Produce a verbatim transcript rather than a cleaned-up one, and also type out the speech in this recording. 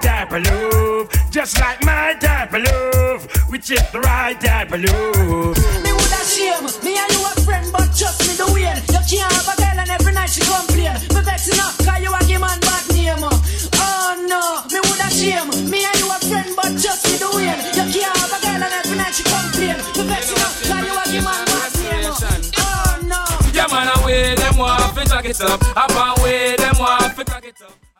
type of love, just like my type of love, which is the right type of love. Me woulda shame, me and you a friend, but trust me the way. You can't have a girl and every night she complain. Me vex enough, cause you a give man bad name. Oh no, me woulda shame, me and you a friend, but trust me the way. You can't have a girl and every night she complain. Me vex enough, cause you a give man bad name. Oh no. Yeah man, away them want to talk it up. Up and way them want to talk it up.